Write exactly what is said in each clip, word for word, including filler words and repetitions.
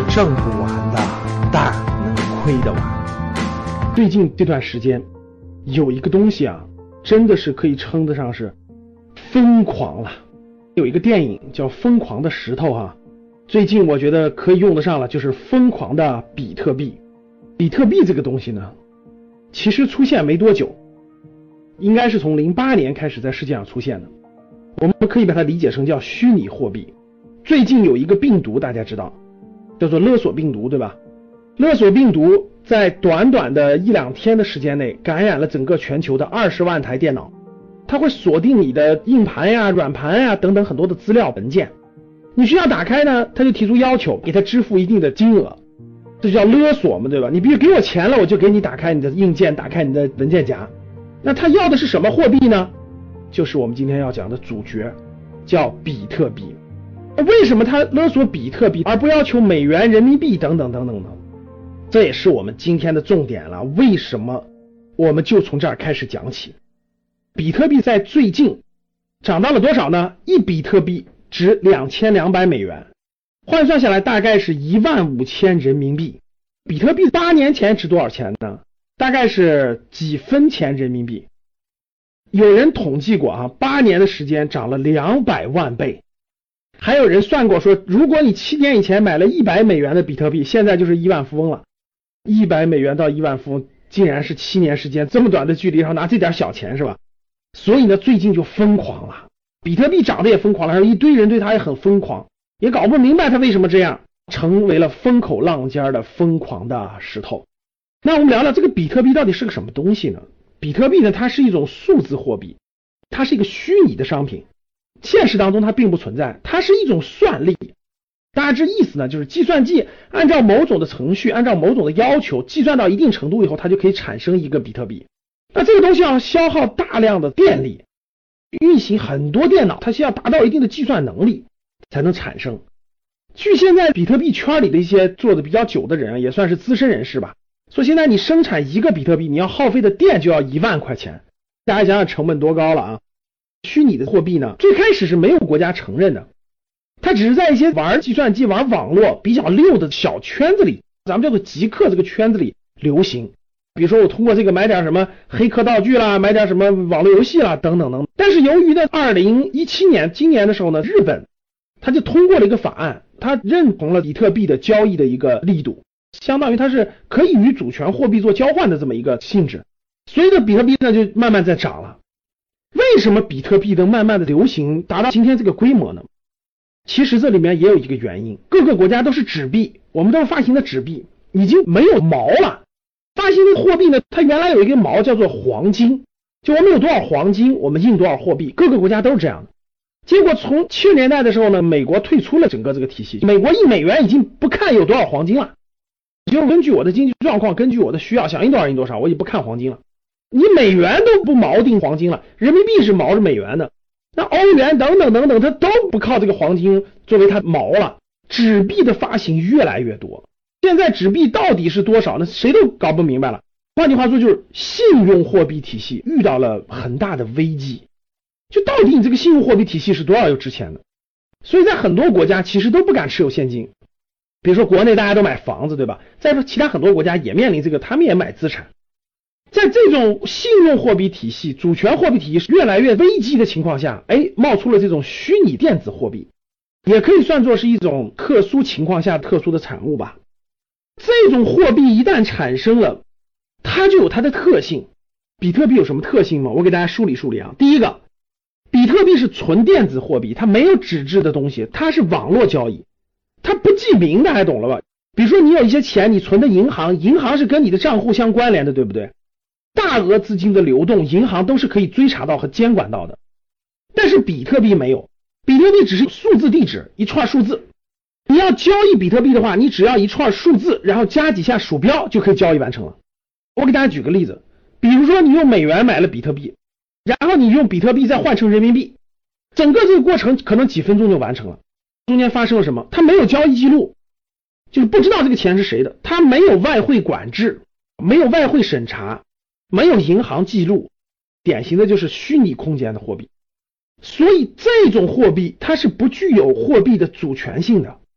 挣不完的但能亏得完。最近这段时间有一个东西啊，真的是可以称得上是疯狂了。有一个电影叫《疯狂的石头》哈，最近我觉得可以用得上了，就是疯狂的比特币。比特币这个东西呢，其实出现没多久，应该是从零八年开始在世界上出现的。我们可以把它理解成叫虚拟货币。最近有一个病毒大家知道，叫做勒索病毒，对吧？勒索病毒在短短的一两天的时间内感染了整个全球的二十万台电脑，它会锁定你的硬盘呀、软盘呀等等很多的资料文件，你需要打开呢，它就提出要求，给它支付一定的金额，这就叫勒索嘛，对吧？你必须给我钱了，我就给你打开你的硬件，打开你的文件夹。那它要的是什么货币呢？就是我们今天要讲的主角，叫比特币。为什么它勒索比特币而不要求美元、人民币等等等等呢？这也是我们今天的重点了。为什么？我们就从这儿开始讲起。比特币在最近涨到了多少呢？一比特币值两千两百美元，换算下来大概是一万五千人民币。比特币八年前值多少钱呢？大概是几分钱人民币。有人统计过啊，八年的时间涨了两百万倍。还有人算过说，如果你七年以前买了一百美元的比特币，现在就是亿万富翁了。一百美元到亿万富翁，竟然是七年时间这么短的距离，然后拿这点小钱是吧？所以呢，最近就疯狂了，比特币涨得也疯狂了，然后一堆人对它也很疯狂，也搞不明白它为什么这样，成为了风口浪尖的疯狂的石头。那我们聊聊这个比特币到底是个什么东西呢？比特币呢，它是一种数字货币，它是一个虚拟的商品，现实当中它并不存在，它是一种算力。大致意思呢，就是计算机按照某种的程序，按照某种的要求，计算到一定程度以后，它就可以产生一个比特币。那这个东西要消耗大量的电力，运行很多电脑，它需要达到一定的计算能力才能产生。据现在比特币圈里的一些做的比较久的人，也算是资深人士吧，说现在你生产一个比特币，你要耗费的电就要一万块钱，大家想想成本多高了啊！虚拟的货币呢，最开始是没有国家承认的，它只是在一些玩计算机、玩网络比较溜的小圈子里，咱们叫做极客这个圈子里流行。比如说我通过这个买点什么黑客道具啦，买点什么网络游戏啦，等等等。但是由于呢，二零一七年今年的时候呢，日本它就通过了一个法案，它认同了比特币的交易的一个力度，相当于它是可以与主权货币做交换的这么一个性质，所以呢，比特币呢就慢慢在涨了。为什么比特币能慢慢的流行达到今天这个规模呢？其实这里面也有一个原因，各个国家都是纸币，我们都是发行的纸币，已经没有毛了。发行的货币呢，它原来有一个毛叫做黄金，就我们有多少黄金，我们印多少货币，各个国家都是这样的。结果从七十年代的时候呢，美国退出了整个这个体系，美国印美元已经不看有多少黄金了，就根据我的经济状况，根据我的需要，想印多少印多少，我也不看黄金了。你美元都不锚定黄金了，人民币是锚着美元的，那欧元等等等等，它都不靠这个黄金作为它锚了。纸币的发行越来越多，现在纸币到底是多少呢？谁都搞不明白了。换句话说，就是信用货币体系遇到了很大的危机，就到底你这个信用货币体系是多少有值钱的？所以在很多国家其实都不敢持有现金，比如说国内大家都买房子，对吧？再说其他很多国家也面临这个，他们也买资产。在这种信用货币体系、主权货币体系越来越危机的情况下，哎，冒出了这种虚拟电子货币，也可以算作是一种特殊情况下特殊的产物吧。这种货币一旦产生了，它就有它的特性。比特币有什么特性吗？我给大家梳理梳理啊。第一个，比特币是纯电子货币，它没有纸质的东西，它是网络交易，它不记名的，还懂了吧？比如说你有一些钱你存的银行，银行是跟你的账户相关联的，对不对？大额资金的流动，银行都是可以追查到和监管到的。但是比特币没有，比特币只是数字地址，一串数字。你要交易比特币的话，你只要一串数字，然后加几下鼠标就可以交易完成了。我给大家举个例子，比如说你用美元买了比特币，然后你用比特币再换成人民币，整个这个过程可能几分钟就完成了。中间发生了什么？它没有交易记录，就是不知道这个钱是谁的，它没有外汇管制，没有外汇审查，没有银行记录，典型的就是虚拟空间的货币。所以这种货币它是不具有货币的主权性的，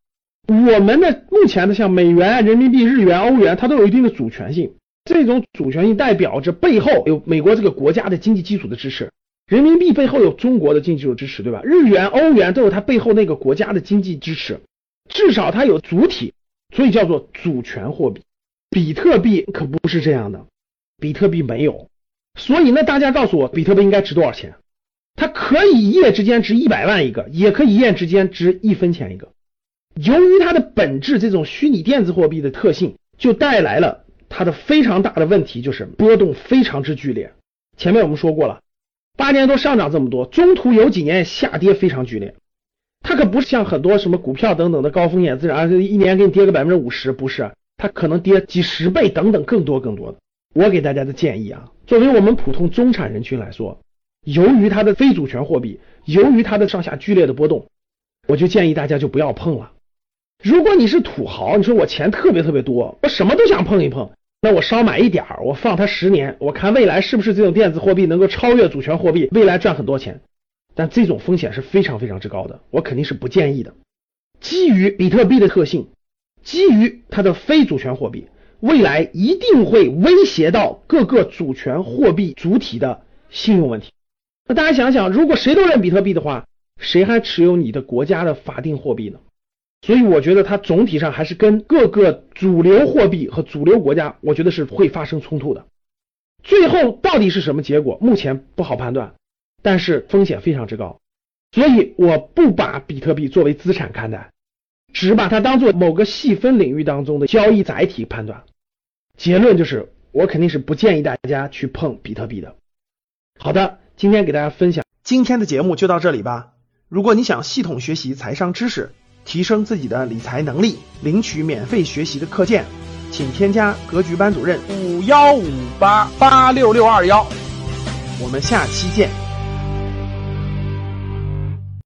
我们的目前的像美元、人民币、日元、欧元，它都有一定的主权性，这种主权性代表着背后有美国这个国家的经济基础的支持，人民币背后有中国的经济基础支持，对吧？日元、欧元都有它背后那个国家的经济支持，至少它有主体，所以叫做主权货币。比特币可不是这样的，比特币没有，所以呢，大家告诉我比特币应该值多少钱？它可以一夜之间值一百万一个，也可以一夜之间值一分钱一个。由于它的本质这种虚拟电子货币的特性，就带来了它的非常大的问题，就是波动非常之剧烈。前面我们说过了，八年多上涨这么多，中途有几年下跌非常剧烈。它可不是像很多什么股票等等的高风险资产，一年给你跌个 百分之五十， 不是，它可能跌几十倍等等更多更多的。我给大家的建议啊，作为我们普通中产人群来说，由于它的非主权货币，由于它的上下剧烈的波动，我就建议大家就不要碰了。如果你是土豪，你说我钱特别特别多，我什么都想碰一碰，那我少买一点儿，我放它十年，我看未来是不是这种电子货币能够超越主权货币，未来赚很多钱。但这种风险是非常非常之高的，我肯定是不建议的。基于比特币的特性，基于它的非主权货币，未来一定会威胁到各个主权货币主体的信用问题。那大家想想，如果谁都认比特币的话，谁还持有你的国家的法定货币呢？所以我觉得它总体上还是跟各个主流货币和主流国家，我觉得是会发生冲突的。最后到底是什么结果，目前不好判断，但是风险非常之高，所以我不把比特币作为资产看待，只把它当做某个细分领域当中的交易载体判断。结论就是，我肯定是不建议大家去碰比特币的。好的，今天给大家分享， 今天的节目就到这里吧。如果你想系统学习财商知识，提升自己的理财能力，领取免费学习的课件，请添加格局班主任五幺五八八六六二幺。 我们下期见。